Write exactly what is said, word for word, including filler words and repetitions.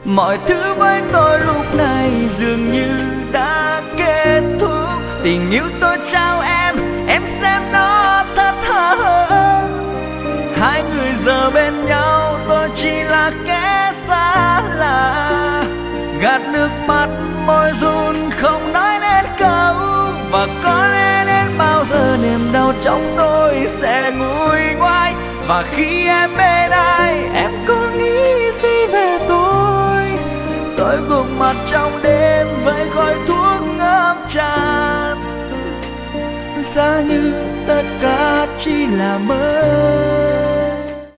Mọi thứ với tôi lúc này dường như đã kết thúc. Tình yêu tôi trao em, em xem nó thật thà. Hai người giờ bên nhau, tôi chỉ là kẻ xa lạ. Gạt nước mắt, môi run không nói nên câu. Và có lẽ đến bao giờ niềm đau trong tôi sẽ nguôi ngoai. Và khi em bên ai, em có nghĩ gì về tôi? Tôi gục mặt trong đêm với khói thuốc ngập tràn, giá như tất cả chỉ là mơ.